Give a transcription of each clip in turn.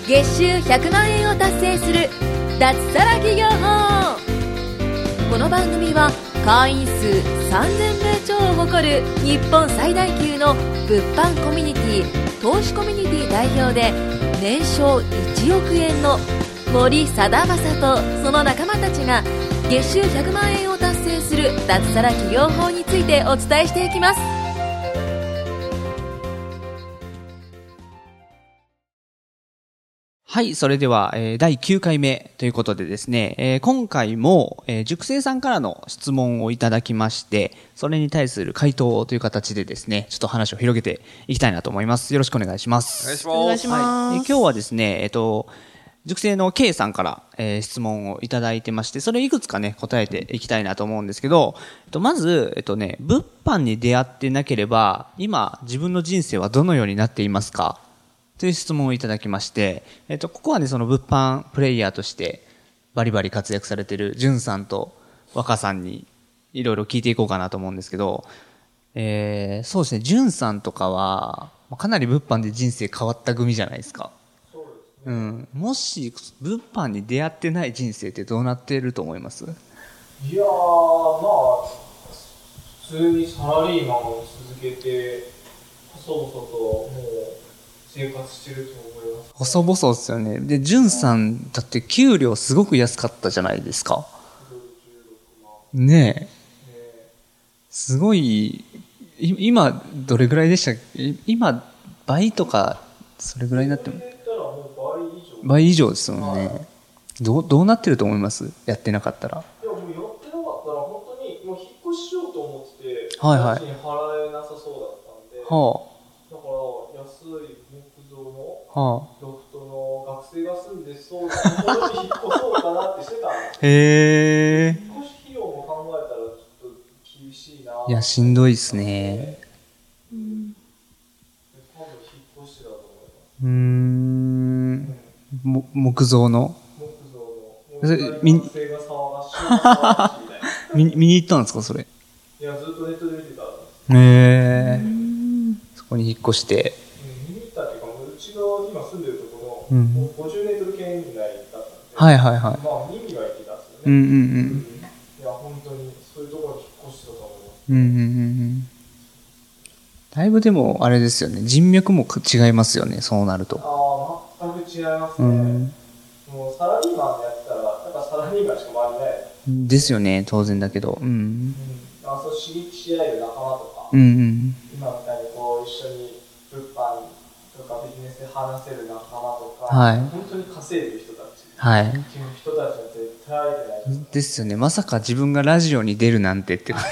月収100万円を達成する脱サラ企業法。この番組は会員数3000名超を誇る日本最大級の物販コミュニティ投資コミュニティ代表で年商1億円の森貞正とその仲間たちが月収100万円を達成する脱サラ企業法についてお伝えしていきます。 はい、それでは、第9回目ということでですね、今回も、塾生さんからの質問をいただきまして、それに対する回答という形でですね、ちょっと話を広げていきたいなと思います。よろしくお願いします。 お願いします。 お願いします。 はい、今日はですね、塾生の K さんから、質問をいただいてまして、それいくつかね、答えていきたいなと思うんですけど、まず、物販に出会ってなければ、今、自分の人生はどのようになっていますかという質問をいただきまして、ここはね、その物販プレイヤーとしてバリバリ活躍されているじゅんさんと若さんにいろいろ聞いていこうかなと思うんですけど、そうですね、じゅんさんとかはかなり物販で人生変わった組じゃないですか。 そうですね。 うん。もし物販に出会ってない人生ってどうなっていると思います？ いやー、まあ普通にサラリーマンを続けて細々ともう生活してると思います。 細々ですよね。で、じゅんさんだって給料すごく安かったじゃないですか。 16万。 ねえ。すごい、今どれぐらいでしたっけ？今倍とかそれぐらいになってもそれで言ったらもう倍以上ですもんね。 はいどうなってると思います？やってなかったら。 いやもうやってなかったら本当にもう引っ越ししようと思ってて、 はいはい家賃払えなさそうだったんで、 はだから安い木造のあ、はあ。 ロフトの学生が住んでそうなところに引っ越そうかなってしてたんです。 へえ。 引っ越し費用も考えたらちょっと厳しいな。 いや、しんどいっすね。 多分引っ越してだと思います。 木造の木造の。 それ学生が騒がしいみたいな。 見に行ったんですか、それ。 いや、ずっとネットで見てた。 へえ。そこに引っ越して。 見に行ったっていうか、うちが今住んでるところの、 うんもう50メートル圏内だったんで、 はいはいはい。 まあ、見には行ってたんですよね。 うんうんうん。 いや、本当にそういうところに引っ越したと思います。 うんうんうんうん。だいぶでも、あれですよね。人脈も違いますよね、そうなると。 ああ、全く違いますね。もうサラリーマンでやってたら、なんかサラリーマンしか周りない。 ですよね、当然だけど。 そう刺激し合える仲間とか、 うんうん。 今みたいにこう一緒に物販とかビジネスで話せる仲間とか、 はい本当に稼いでる人たち、 はい。 っていう人たちは絶対会えてない。 ですよね。まさか自分がラジオに出るなんてって考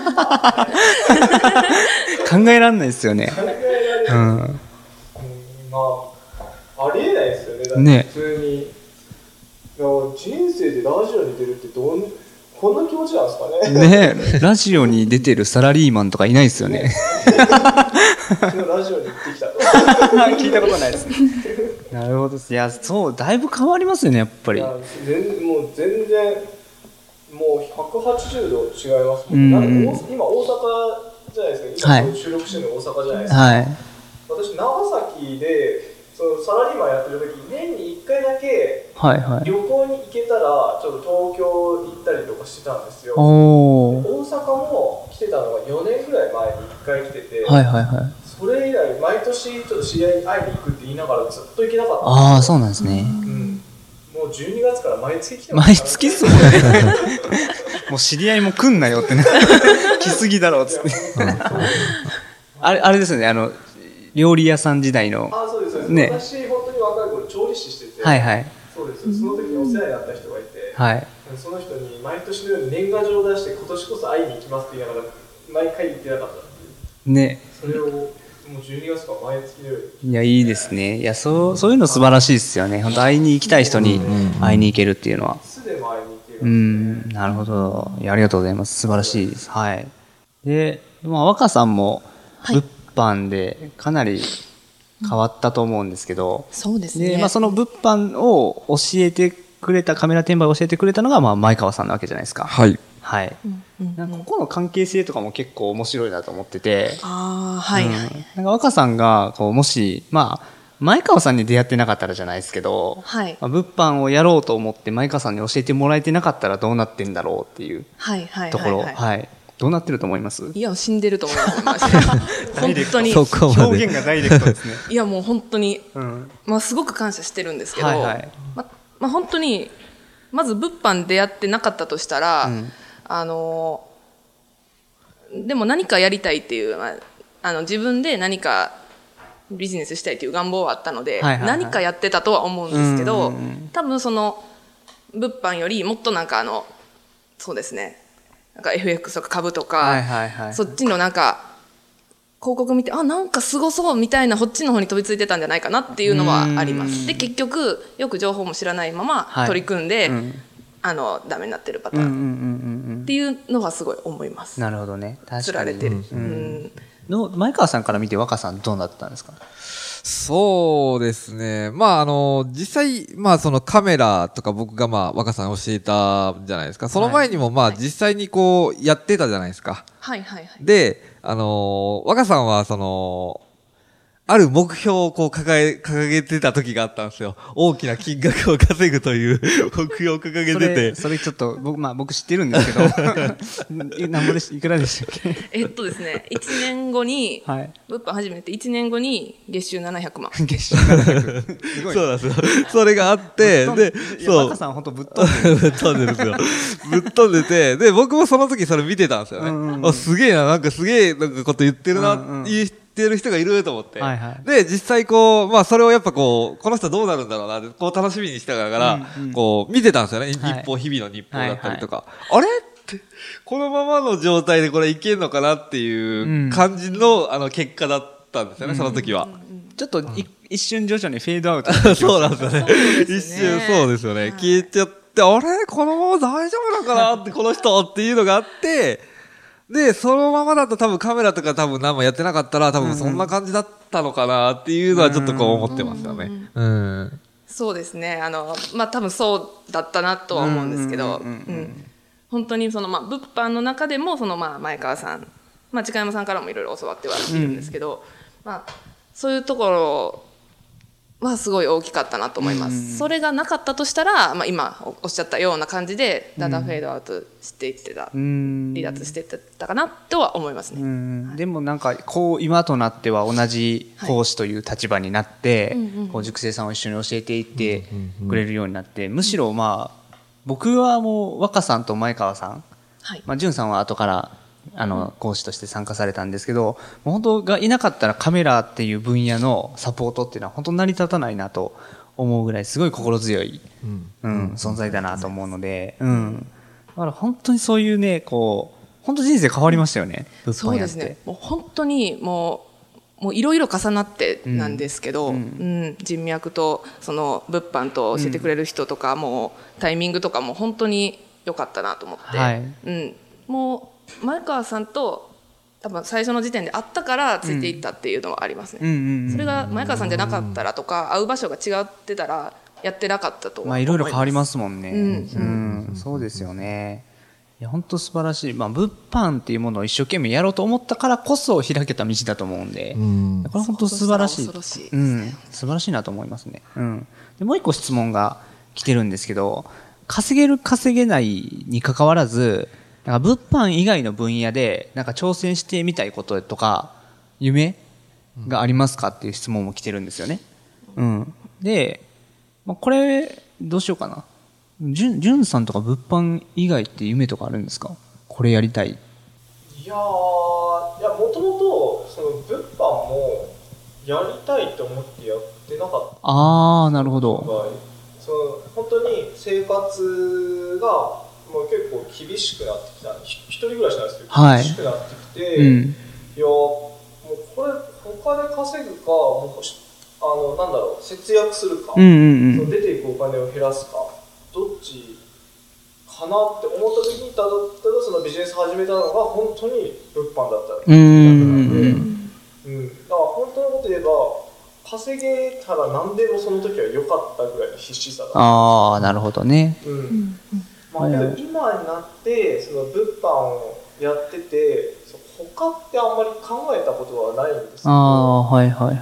えらんないですよね。 考えられる。まあありえないですよね。だってね普通に、いや人生でラジオに出るってこんな気持ちなんですかね。 ねえ、ラジオに出てるサラリーマンとかいないですよね。 昨日ラジオに行ってきたと。 聞いたことないですね。なるほど。いや、そう、だいぶ変わりますよね、やっぱり。 いやもう全然もう180度違いますもん。なんか今大阪じゃないですか。今収録してるの大阪じゃないですか。 はい。 私長崎でそのサラリーマンやってる時年に1回だけはいはい。 旅行に行けたらちょっと東京行ったりとかしてたんですよ。 おー。 大阪も来てたのが4年ぐらい前に1回来てて、 はいはいはい。 それ以来毎年ちょっと知り合いに会いに行くって言いながらずっと行けなかった。 ああ、そうなんですね。 もう12月から毎月来てます。 毎月っすもんね。もう知り合いも来んなよってね。来すぎだろっつって。あれですよね、料理屋さん時代の。 あ、そうですそうです。 ね。 私本当に若い頃調理師してて、 はいはい。 そうです。その時にお世話になった人がいて、 はい。 その人に毎年のように年賀状を出して今年こそ会いに行きますって言いながら毎回行ってなかったっていう。 ね。 それをもう12月から毎月のように。 いや、いいですね。いや、そういうの素晴らしいですよね。本当会いに行きたい人に会いに行けるっていうのは。 いつでも会いに行けるんですね。 なるほど。いや、ありがとうございます。素晴らしいです。はい。で、若さんも物販でかなり変わったと思うんですけど、 そうですね。 で、その物販を教えてくれた、カメラ転売を教えてくれたのが、前川さんなわけじゃないですか。 はい。 はい。なんかここの関係性とかも結構面白いなと思ってて。 ああ、はいはい。 なんか若さんが、もし、 前川さんに出会ってなかったらじゃないですけど、 はいまあ物販をやろうと思って前川さんに教えてもらえてなかったらどうなってんだろうっていうはいはいところ、 はいはい、 どうなってると思います？ いや死んでると思います本当にそこまで表現がダイレクトですね。 いやもう本当に、 うんまあ、すごく感謝してるんですけど、 はいはいまあ、本当にまず物販出会ってなかったとしたら、でも何かやりたいっていう、まあ、自分で何かビジネスしたいという願望はあったので、 はいはいはい、 何かやってたとは思うんですけど、 うんうんうん、 多分その物販よりもっとなんかそうですね、なんか FX とか株とか、 はいはいはい、 そっちのなんか広告見てなんかすごそうみたいなこっちの方に飛びついてたんじゃないかなっていうのはあります。で結局よく情報も知らないまま取り組んで、ダメになってるパターンっていうのはすごい思います。 なるほどね。確かに釣られてる、 前川さんから見て若さんどうなったんですか？ そうですね。まあ実際、まあそのカメラとか僕がまあ若さん教えたじゃないですか。その前にもまあ実際にこうやってたじゃないですか。 はいはいはい。 で、若さんはある目標をこう掲げてた時があったんですよ。大きな金額を稼ぐという目標を掲げてて。 それちょっと僕知ってるんですけど。いくらでしたっけ？ ですね、1年後に、はい、物販始めて1年後に月収700万。 月収700。すごい。 そうなんですよ。それがあって、で、 そう。若さん本当ぶっ飛んでる。 ぶっ飛んでるんですよ。ぶっ飛んでて、で、僕もその時それ見てたんですよね。すげえな、なんかすげえなんかこと言ってるな、言ってる人がいると思って、はいはい、で実際こうまあそれをやっぱこの人どうなるんだろうなってこう楽しみにしてたから、こう見てたんですよね、日々の日報だったりとか、あれってこのままの状態でこれいけんのかなっていう感じの、結果だったんですよね、その時は。 ちょっと一瞬徐々にフェードアウトそうなんですよね。一瞬そうですよね。消えちゃって、あれこのまま大丈夫なのかなってこの人っていうのがあって。で、そのままだと多分カメラとか多分何もやってなかったら多分そんな感じだったのかなっていうのはちょっとこう思ってますよね。 そうですね。まあ多分そうだったなとは思うんですけど、本当にまあ物販の中でもまあ前川さん、まあ近山さんからもいろいろ教わってはいるんですけど、まあそういうところはすごい大きかったなと思います。それがなかったとしたら、まあ、今おっしゃったような感じでだんだんフェードアウトしていってた、離脱していってたかなとは思いますね。 はい、でもなんかこう今となっては同じ講師という立場になって、こう塾生さんを一緒に教えていってくれるようになって、むしろまあ僕はもう若さんと前川さん、まあ潤さんは後から講師として参加されたんですけど、本当がいなかったらカメラっていう分野のサポートっていうのは本当に成り立たないなと思うぐらいすごい心強い、存在だなと思うので、だから本当にそういうね、こう本当人生変わりましたよね。 そうですね。もう本当にもういろいろ重なってなんですけど、人脈と物販と教えてくれる人とか、もうタイミングとかも本当に良かったなと思って、もう前川さんと多分最初の時点で会ったからついていったっていうのはありますね。それが前川さんじゃなかったらとか会う場所が違ってたらやってなかったと思います。 まあいろいろ変わりますもんね。そうですよね。いや本当素晴らしい。まあ物販っていうものを一生懸命やろうと思ったからこそ開けた道だと思うんで、これ本当素晴らしい。素晴らしいなと思いますね。でもう一個質問が来てるんですけど、稼げる稼げないに関わらず。なんか物販以外の分野でなんか挑戦してみたいこととか夢がありますかっていう質問も来てるんですよね。で、まあ、これどうしようかな。じゅんさんとか物販以外って夢とかあるんですか？これやりたい。 いやもともと物販もやりたいって思ってやってなかった。 ああ、なるほど。 本当に生活がもう結構厳しくなってきた。一人暮らしなんですけど、厳しくなってきて、いやもうこれ他で稼ぐか、もうなんだろう、節約するか、出ていくお金を減らすか、どっちかなって思った時にただビジネス始めたのが本当に物販だっただから本当のこと言えば稼げたら何でもその時は良かったぐらいの必死さだった。 ああ、なるほどね。 まあ、けど今になって物販をやってて他ってあんまり考えたことはないんですけど、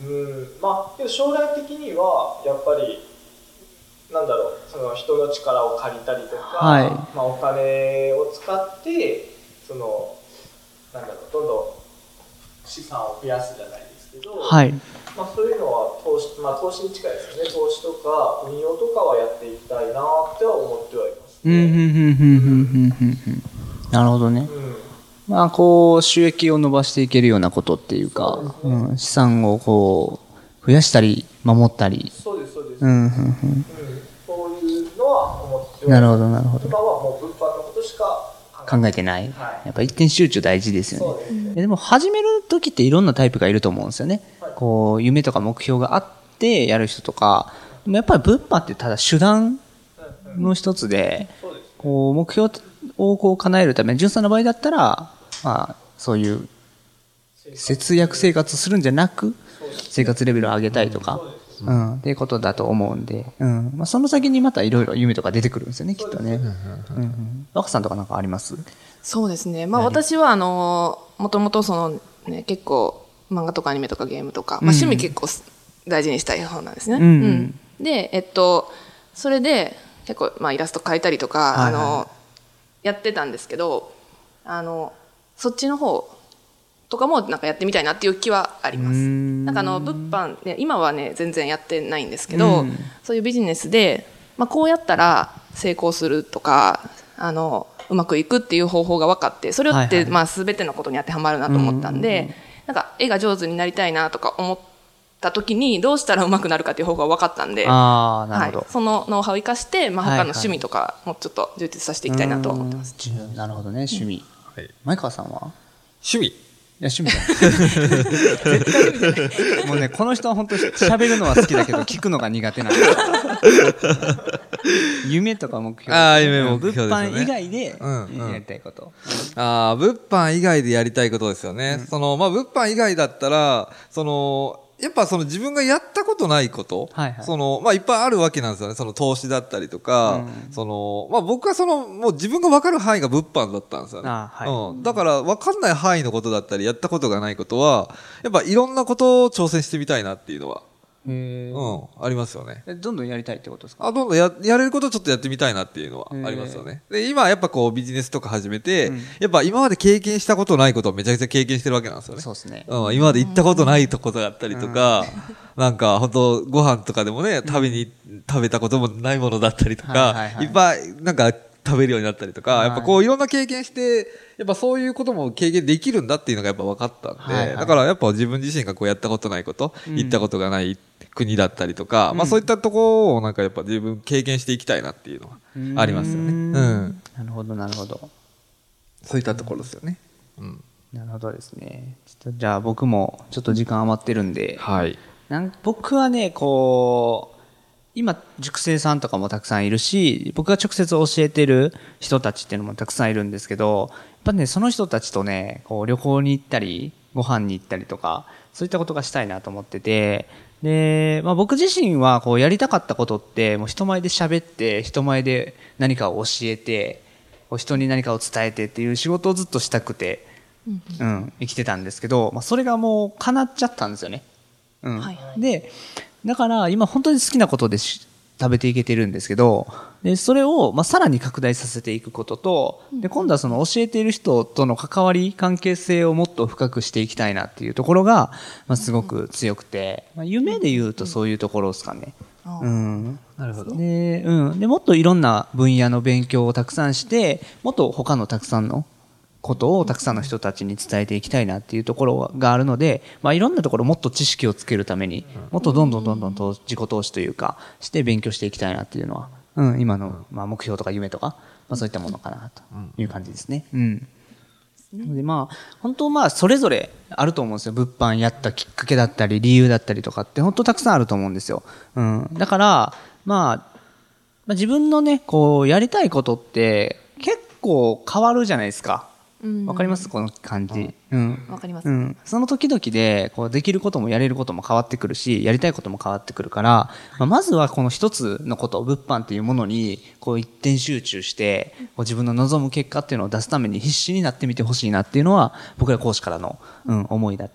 まあ、けど将来的にはやっぱりなんだろう、その人の力を借りたりとか、 はい、 まあ、お金を使ってそのなんだろう、どんどん資産を増やすじゃないですけど、 はい、 まあ、そういうのは投資、まあ、投資に近いですよね。投資とか運用とかはやっていきたいなっては思ってはいますね。 なるほどね。まあ、こう収益を伸ばしていけるようなことっていうか、資産をこう増やしたり守ったり。 そうですそうです。そういうのは思ってはいます。 なるほどなるほど。 今はもう物販のことしか考えてない。やっぱ一点集中大事ですよね。 そうですね。 でも始める時っていろんなタイプがいると思うんですよね。こう夢とか目標があってやる人とか、でもやっぱり物販ってただ手段の一つで、こう目標をこう叶えるために、純さんの場合だったら、まあそういう節約生活するんじゃなく、生活レベルを上げたいとか、っていうことだと思うんで、まあその先にまたいろいろ夢とか出てくるんですよね、きっとね。若さんとかなんかあります？ そうですね。まあ私はもともとそのね、結構漫画とかアニメとかゲームとか、まあ趣味結構大事にしたい方なんですね。で、それで結構まあイラスト描いたりとか、やってたんですけど、そっちの方とかもなんかやってみたいなっていう気はあります。なんか物販ね、今はね全然やってないんですけど、そういうビジネスで、まあこうやったら成功するとか、うまくいくっていう方法が分かって、それってまあ全てのことに当てはまるなと思ったんで、なんか絵が上手になりたいなとか思った時にどうしたらうまくなるかっていう方法が分かったんで、そのノウハウを生かして、まあ他の趣味とかもうちょっと充実させていきたいなと思ってます。 なるほどね、趣味。前川さんは？ 趣味？ いや、趣味だ。絶対趣味じゃない。もうね、この人は本当に喋るのは好きだけど、聞くのが苦手なんですよ。夢とか目標。 夢目標ですよね。 物販以外でやりたいこと。 物販以外でやりたいことですよね。まあ、物販以外だったら、やっぱ自分がやったことないこと、まあいっぱいあるわけなんですよね。投資だったりとか、まあ僕はもう自分が分かる範囲が物販だったんですよね。だから分かんない範囲のことだったり、やったことがないことは、やっぱいろんなことを挑戦してみたいなっていうのは。ありますよね。 どんどんやりたいってことですか？ どんどんやれることをちょっとやってみたいなっていうのはありますよね。で、今やっぱビジネスとか始めて、やっぱ今まで経験したことないことをめちゃくちゃ経験してるわけなんですよね。 そうですね。 今まで行ったことないところだったりとか、なんか本当ご飯とかでもね、食べたこともないものだったりとか、いっぱいなんか食べるようになったりとか、やっぱいろんな経験して、やっぱそういうことも経験できるんだっていうのがやっぱ分かったんで、だからやっぱ自分自身がやったことないこと、行ったことがない国だったりとか、まあそういったところをなんかやっぱ自分経験していきたいなっていうのはありますよね。 なるほどなるほど。 そういったところですよね。 なるほどですね。じゃあ僕もちょっと時間余ってるんで、僕はね、今、塾生さんとかもたくさんいるし、僕が直接教えてる人たちっていうのもたくさんいるんですけど、やっぱね、その人たちとね、旅行に行ったり、ご飯に行ったりとか、そういったことがしたいなと思ってて、で、まあ僕自身はやりたかったことって、もう人前で喋って、人前で何かを教えて、人に何かを伝えてっていう仕事をずっとしたくて、生きてたんですけど、まあそれがもう叶っちゃったんですよね。で、だから今本当に好きなことで食べていけてるんですけど、でそれをさらに拡大させていくことと、で今度は教えている人との関わり関係性をもっと深くしていきたいなっていうところが、すごく強くて、夢で言うとそういうところですかね。 なるほど。 で、もっといろんな分野の勉強をたくさんして、もっと他のたくさんのことをたくさんの人たちに伝えていきたいなっていうところがあるので、いろんなところもっと知識をつけるために、もっとどんどん自己投資というかして勉強していきたいなっていうのは、今の目標とか夢とか、そういったものかなという感じですね。で本当それぞれあると思うんですよ。物販やったきっかけだったり理由だったりとかって本当たくさんあると思うんですよ。だから自分のねやりたいことって結構変わるじゃないですか。わかりますこの感じ。 わかります。 その時々でできることもやれることも変わってくるし、やりたいことも変わってくるから、まずはこの一つのこと、物販っていうものに一点集中して自分の望む結果っていうのを出すために必死になってみてほしいなっていうのは僕ら講師からの思いで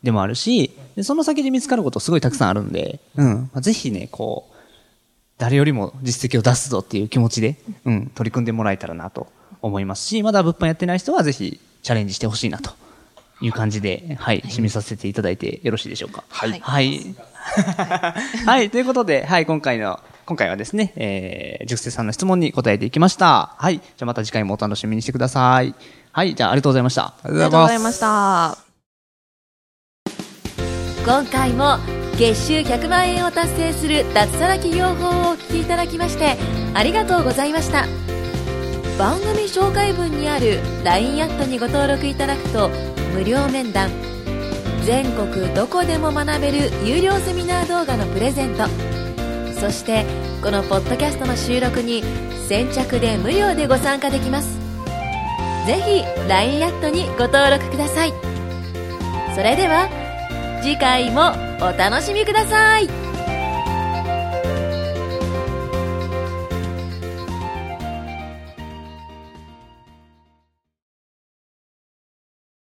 でもあるし、でその先で見つかることすごいたくさんあるんで、ぜひね、こう、誰よりも実績を出すぞっていう気持ちで、取り組んでもらえたらなと思いますし、まだ物販やってない人はぜひチャレンジしてほしいなという感じで、締めさせていただいてよろしいでしょうか。はい。はい。はい、ということで、今回はですね、塾生さんの質問に答えていきました。はい。じゃあまた次回もお楽しみにしてください。はい。じゃあありがとうございました。ありがとうございました。 今回も月収100万円を達成する脱サラ企業法をお聞きいただきましてありがとうございました。番組紹介文にある LINE アットにご登録いただくと無料面談、全国どこでも学べる有料セミナー動画のプレゼント、そしてこのポッドキャストの収録に先着で無料でご参加できます。ぜひ LINE アットにご登録ください。それでは次回もお楽しみください。